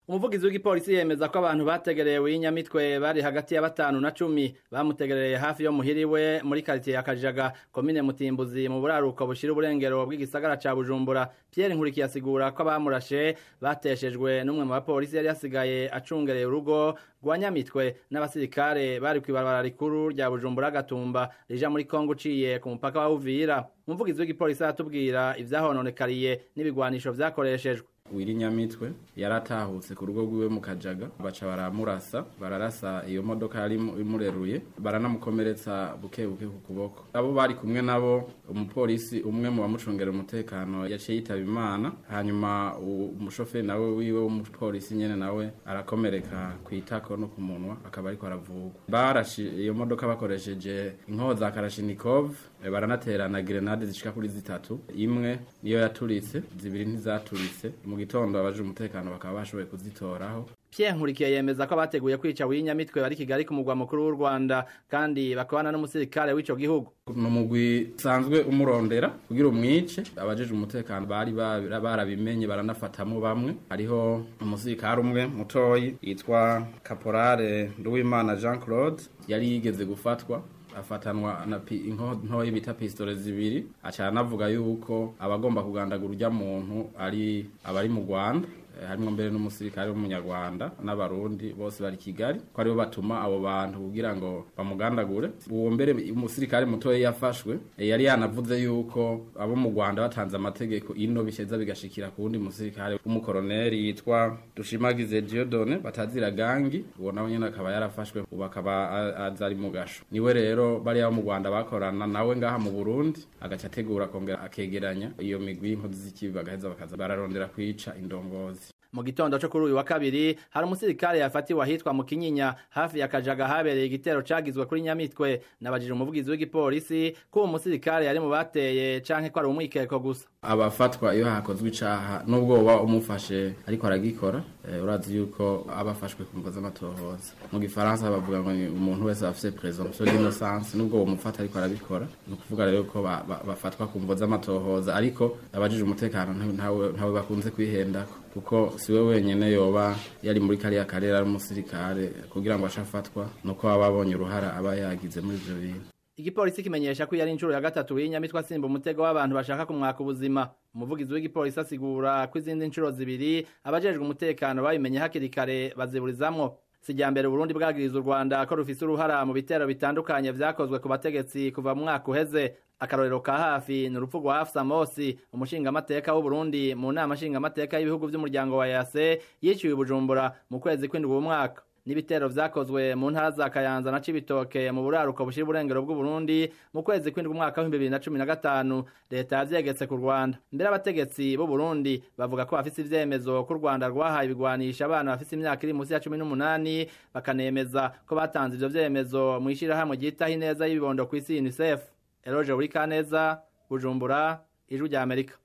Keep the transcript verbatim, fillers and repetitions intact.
Umuvugizi w'igipolisi yemeza ko abantu bategerewe y'Inyamitwe bari hagati ya batanu na cumi bamutegereye hafi yo muhiriwe muri quartier ya Kajaga komine Mutimbuzi mu buraruko bushira uburengero bw'igisagara ca Bujumbura. Pierre Nkurikiye asigura ko abamurashe bateshejwe n'umwe mu bapolisi yari yasigaye acungereye urugo rwa Nyamitwe n'abasirikare bari kwibarabara rikuru rya Bujumbura Gatumba rija muri Kongo uciye ku mupaka wa Uvira. Umuvugizi w'igipolisi atubwira ivyahononekariye n'ibigwanisho vyakoreshejwe. Wiri Nyamitwe yaratahutse ku rugo rwiwe mu Kajaga baca baramurasa bararasa iyo modoka yari imureruye baranamukomeretsa buke buke ku kuboko. Abo bari kumwe nabo umupolisi umwe mu bamucungera umutekano yaciye yitaba Imana, hanyuma umushoferi nawe wiwe w'umupolisi nyene nawe arakomereka kwitako no ku munwa akaba ariko aravugwa. Barashi iyo modoka bakoresheje inkoho za Kalashnikov, baranaterana grenade zishika kuri zitatu, imwe niyo yaturitse zibiri ntizaturitse. Mu gitondo abaje umutekano bakaba bashoboye kuzitoraho. Pierre Nkurikiye yemeza ko abateguye kwica w'Inyamitwe bari Kigali ku mugwa mukuru w'u Rwanda kandi bakabana n'umusirikare w'ico gihugu. No mugwi sanzwe umurondera kugira umwice, abajeje umutekano bari barabimenye baranafatamo bamwe. Hariho umusirikare umwe mutoyi yitwa Caporale Nduwimana Jean Claude yari yigeze gufatwa afatanwa na inko ntoyi bita pistole zibiri, acana avuga yuko abagomba kugandagura urya muntu ari abari mu Rwanda, harimo mbere n'umusirikare w'umunyarwanda n'abarundi bose bari Kigali, ko aribo batuma abo bantu kugira ngo bamugandagure. Uwo mbere umusirikare mutoye yafashwe yari yanavuze yuko abo mu Rwanda batanze amategeko ino bisheza bigashikira kundi musirikare w'umukoroneri yitwa Dushimagize Dieudonne batazira gangi, uwo nawe nyene akaba yarafashwe ubakaba azari mu gasho. Niwe rero bari abo mu Rwanda bakorana nawe ngaha mu Burundi agaca ategura kongera akegeranya iyo migwi y'inkozi z'ikibi bagaheza bakaza bararondera kwica indongozi. Mu gitondo cyo kuri uyu wa kabiri hari umusirikare yafatiwe ahitwa mu Kinyinya hafi ya Kajaga habereye igitero cagizwe kuri Nyamitwe. Nabajije umuvugizi w'igipolisi ko uwo musirikare yari mu bateye canke ko ari umwikeko gusa. Abafatwa iyo hakozwe icaha nubwo wa umufashe ariko aragikora, e, urazi yuko abafashwe ku mvoza amatohoza. Mu Gifaransa bavuga ngo ni umuntu wese afise présomption d'innocence nubwo uwo mufata ariko arabikora. No kuvuga rero ko bafatwa ku mvoza amatohoza, ariko abajije umutekano ntawe ntawe bakunze kwihendako kuko siwe wenyene yoba yari muri kariya karera ari umusirikare kugira ngo ashafatwa nuko ababonye uruhara aba yagize muri ivyo bintu. Igipolisi kimenyesha ko yari inshuro ya gatatu y'Inyamitwe asimba umutego w'abantu bashaka kumwaka ubuzima. Umuvugizi w'igipolisi asigura ko izindi nshuro zibiri abajejwe umutekano babimenye hakiri kare baziburizamwo. Sijambere Burundi bwagiriza u Rwanda ko rufise uruhara mu bitero bitandukanye vyakozwe ku bategetsi kuva mu mwaka uheze. Akarorero ka hafi ni urupfu rwa Hafsa Mosi, umushinga amateka w'u Burundi mu nama nshinga amateka y'ibihugu vy'umuryango wa E A C yiciwe i Bujumbura mu kwezi kw'indwi uwo mwaka. N'ibitero vyakozwe mu ntara za Kayanza na Cibitoke mu buraruko bushira uburengero bw'u Burundi mu kwezi kw'indwi umwaka wa bibiri na cumi na gatanu, leta yavyegetse ku Rwanda. Mbere abategetsi b'u Burundi bavuga ko bafise ivyemezo ko u Rwanda rwahaye ibigwanisha abana bafise imyaka iri musi ya cumi n'umunani, bakanemeza ko batanze ivyo vyemezo mu ishirahamwe ryitaho ineza y'ibibondo kw'isi UNICEF. Eloge Urikaneza, Bujumbura, Ijwi rya Amerika.